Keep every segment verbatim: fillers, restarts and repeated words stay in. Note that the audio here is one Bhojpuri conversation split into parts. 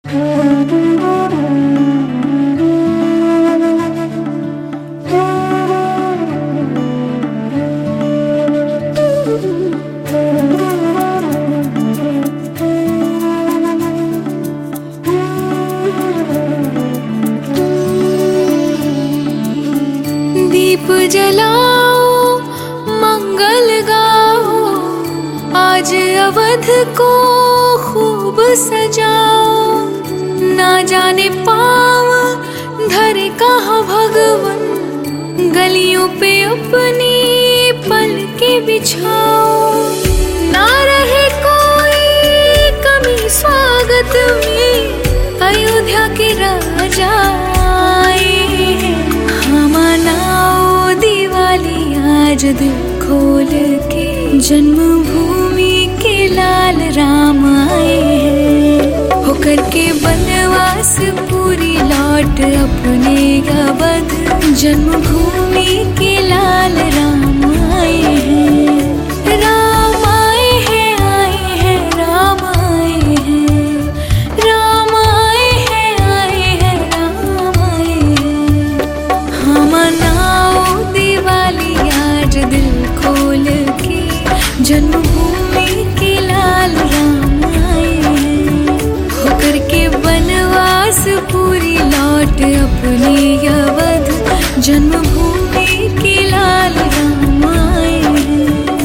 दीप जलाओ मंगल गाओ, आज अवध को खूब सजाओ। ना जाने पाँव धरे कहाँ भगवन, गलियों पे अपनी पलके बिछाओ। ना रहे कोई कमी स्वागत में, अयोध्या के राजा आए हैं। हम मनाओ दिवाली आज दिल खोल के, जन्मभूमि के लाल राम आए हैं। होकर के बनवास पूरी लौट अपने अवध, जन्मभूमि के लाल राम आए हैं। राम आए हैं, आए हैं, राम आए हैं। राम आए हैं, आए हैं, राम आए हैं। हम मनाओ दिवाली आज दिल खोल के, जन्मभूमि के लाल राम आए हैं। होकर के बनवास पूरी लौट अपने अवध, जन्मभूमि के लाल राम आए हैं।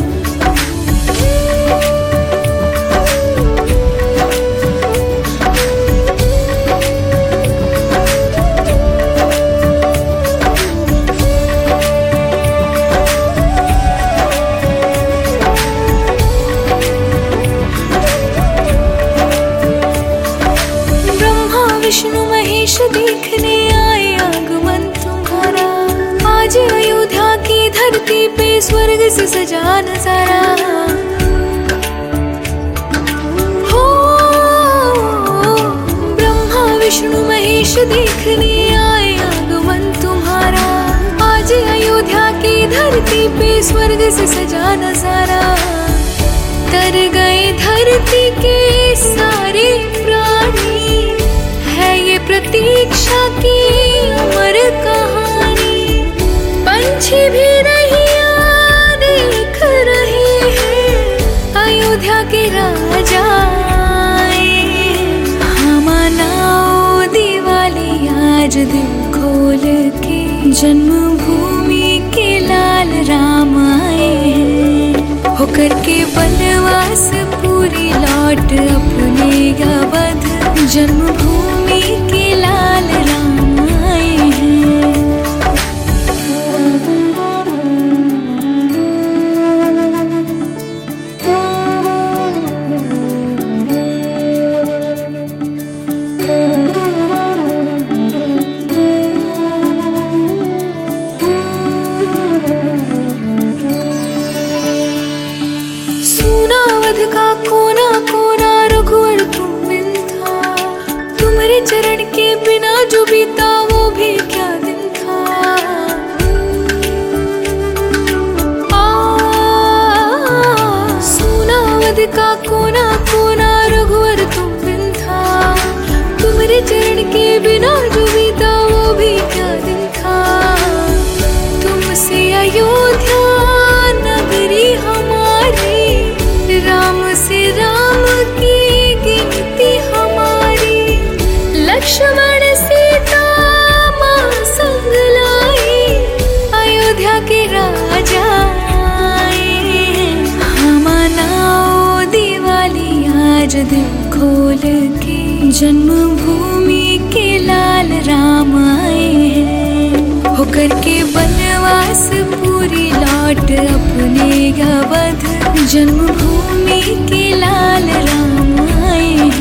विष्णु महेश देखने आए आगमन तुम्हारा, आज अयोध्या की धरती पे स्वर्ग से सजा नजारा। हो ब्रह्मा विष्णु महेश देखने आए आगमन तुम्हारा, आज अयोध्या की धरती पे स्वर्ग से सजा नजारा। तर गए धरती के सारे प्राणी, है ये प्रतीक्षा की अमर कहानी। पंछी भी रहिया देख रहे हैं, अयोध्या के राजा आए। हम मनाओ दिवाली आज दिल खोल के, जन्मभूमि के लाल राम आए हैं। होकर के बनवास पूरी लौट अपने अवध, जन्मभूमि के लाल राम आए हैं। सोनावध का कोना कोना रघुवर तुम बिन था, तुम्हारे चरण के बिना जो बीता वो भी क्या दिन था। आ सोनावध का कोना कोना रघुवर तुम बिन था, तुम्हारे चरण के बिना जो बीता वो भी क्या दिन था। तुमसे अयोध्या नगरी हमारी, राम से राम की गिनती हमारी। लक्ष्मण सीता माँ संग लाई, अयोध्या के राजा आए। हम मनाओ दिवाली आज दिल खोल के, जन्मभूमि के लाल राम आए हैं। होकर के बनवास पूरी लौट अपने अवध, जन्मभूमि के लाल राम आए हैं।